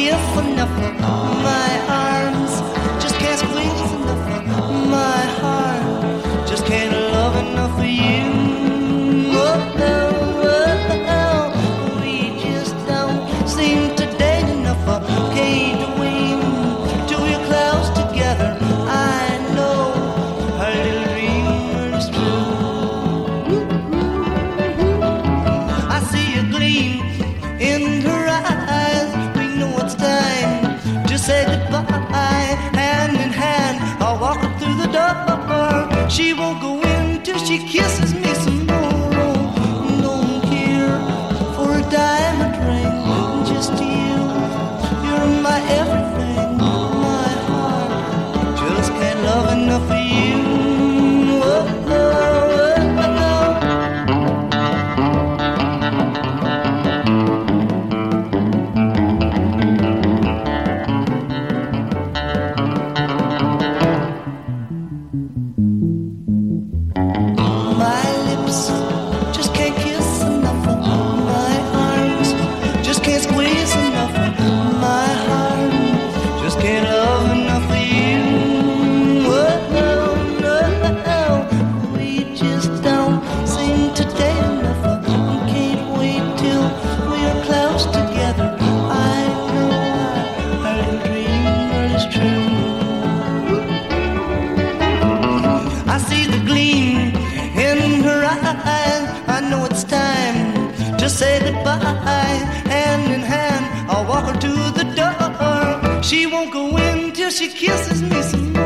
give enough of my arms, just can't squeeze enough of my heart, just can't love enough for you. Oh, oh, oh, we just don't seem to date enough. Can't wait till we're close together. I know our little dream is true. I see a gleam in her eyes. We know it's time to say goodbye. Hand in hand, I'll walk her through the door. She won't go in till she kisses me some more. Don't care for a diamond ring, just you. You're my everything, my heart just can't love enough for you. Oh, oh, oh, oh. My lips just can't kiss enough of my arms, just can't squeeze enough of my heart, just can't love enough for you. Oh, no, no, we just don't seem to date enough. Can't wait till we're close together. I know our little dream is true. I see the gleam in her eyes. I know it's time to say goodbye. Hand in hand, I'll walk her to the door. She won't go in till she kisses me some more.